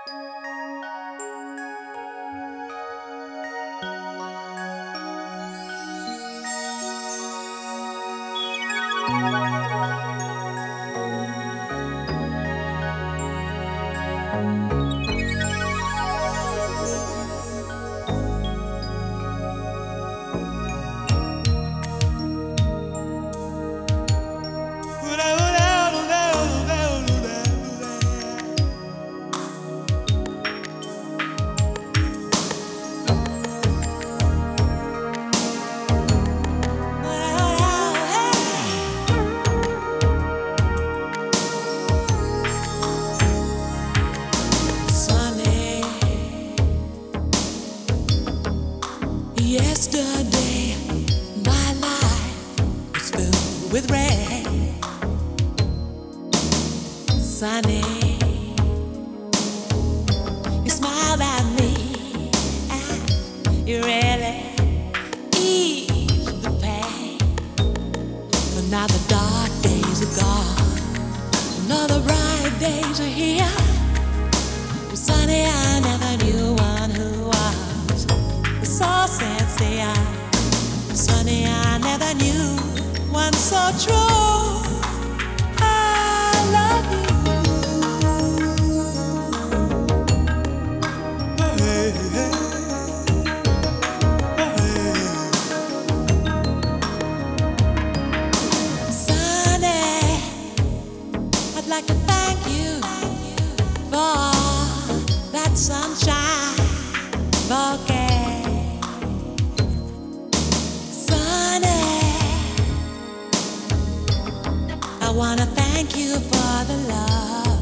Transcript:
Yesterday, my life was filled with rain. Sunny, you smiled at me, and you really eased the pain. But now the dark days are gone, another bright days are here. Sunny, I never knew one who was so sincere. Sunny, I never knew one so true. I love you. Hey, hey, hey. Sunny, I'd like to thank you for that sunshine bouquet. I wanna thank you for the love